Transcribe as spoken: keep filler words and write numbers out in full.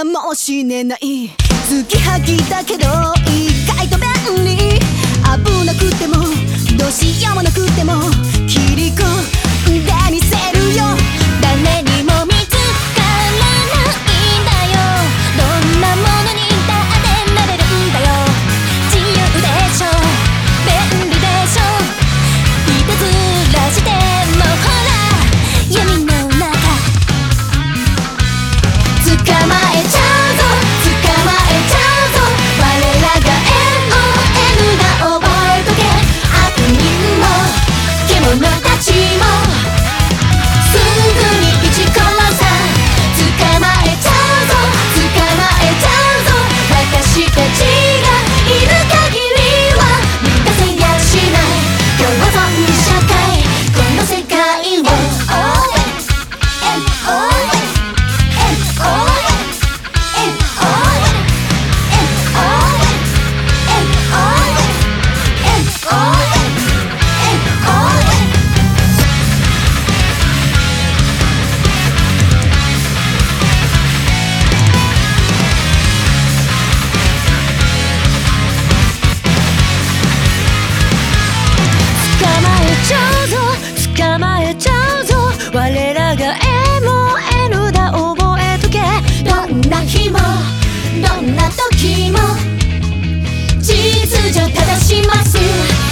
もしれない。継ぎはぎだけど意外と便利。危なくてもどうしようもなくても切り込んでみせるよ。誰にも見つからないんだよ。どんなものにだってなれるんだよ。自由でしょ、便利でしょ。いたずらしてもほら闇の中捕まえちゃうぞ、捕まえちゃうぞ。我らが エムオーエヌ だ、覚えとけ。悪人も獣たちもすぐに撃ち殺さ。捕まえちゃうぞ、捕まえちゃうぞ。私たちがいる限りは満たせやしない共存社会、この世界を エムオーエヌ エムオーエヌ エムオーエヌ エムオーエヌ エムオーエヌ エムオーエヌ エムオーエヌ 捕まえちゃうぞ、捕まえちゃうぞ。我らが エムオーエヌ だ、覚えとけ。どんな日もどんな時も秩序正します。